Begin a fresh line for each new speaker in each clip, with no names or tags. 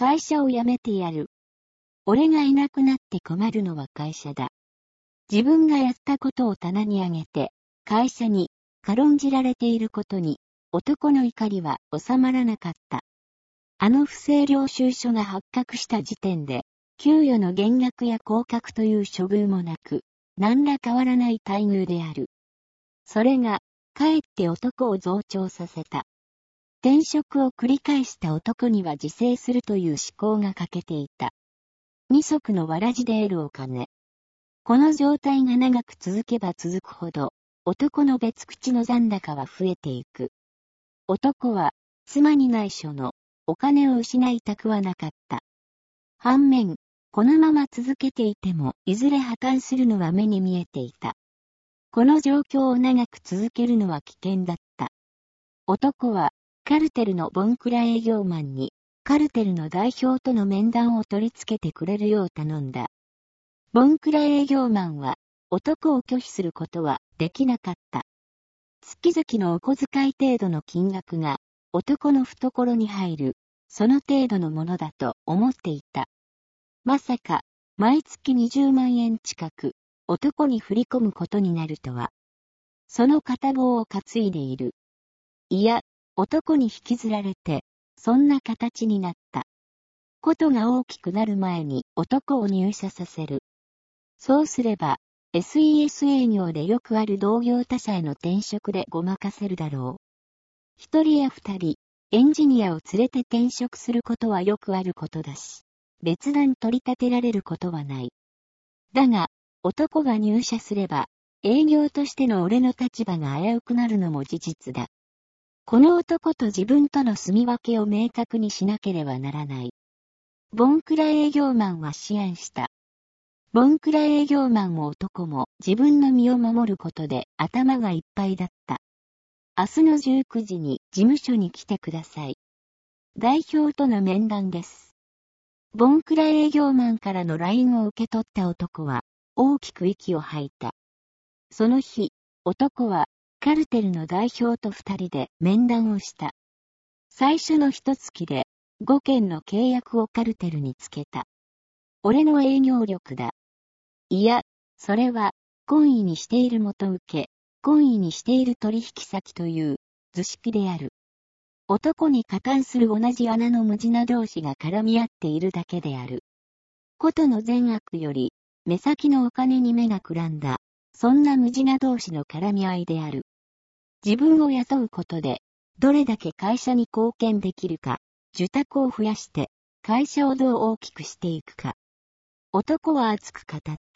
会社を辞めてやる。俺がいなくなって困るのは会社だ。自分がやったことを棚に上げて、会社に軽んじられていることに、男の怒りは収まらなかった。あの不正領収書が発覚した時点で、給与の減額や降格という処遇もなく、何ら変わらない待遇である。それが、かえって男を増長させた。転職を繰り返した男には自制するという思考が欠けていた。二足のわらじで得るお金。この状態が長く続けば続くほど、男の別口の残高は増えていく。男は、妻に内緒のお金を失いたくはなかった。反面、このまま続けていても、いずれ破綻するのは目に見えていた。この状況を長く続けるのは危険だった。男は、カルテルのボンクラ営業マンに、カルテルの代表との面談を取り付けてくれるよう頼んだ。ボンクラ営業マンは、男を拒否することはできなかった。月々のお小遣い程度の金額が、男の懐に入る、その程度のものだと思っていた。まさか、毎月20万円近く、男に振り込むことになるとは。その片棒を担いでいる。いや、男に引きずられて、そんな形になった。ことが大きくなる前に男を入社させる。そうすれば、SES 営業でよくある同業他社への転職でごまかせるだろう。一人や二人、エンジニアを連れて転職することはよくあることだし、別段取り立てられることはない。だが、男が入社すれば、営業としての俺の立場が危うくなるのも事実だ。この男と自分との住み分けを明確にしなければならない。ボンクラ営業マンは思案した。ボンクラ営業マンも男も自分の身を守ることで頭がいっぱいだった。明日の19時に事務所に来てください。代表との面談です。ボンクラ営業マンからの LINE を受け取った男は大きく息を吐いた。その日、男はカルテルの代表と二人で面談をした。最初の一月で5件の契約をカルテルにつけた。俺の営業力だ。いや、それは、懇意にしている元請け、懇意にしている取引先という図式である。男に加担する同じ穴の無地な同士が絡み合っているだけである。ことの善悪より、目先のお金に目がくらんだ、そんな無地な同士の絡み合いである。自分を雇うことで、どれだけ会社に貢献できるか、受託を増やして、会社をどう大きくしていくか。男は熱く語った。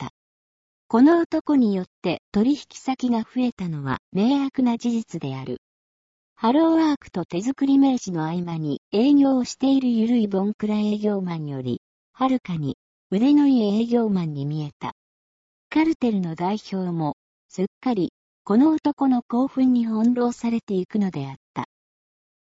この男によって取引先が増えたのは明白な事実である。ハローワークと手作り名刺の合間に営業をしているゆるいボンクラ営業マンより、はるかに腕のいい営業マンに見えた。カルテルの代表も、すっかり、この男の興奮に翻弄されていくのであった。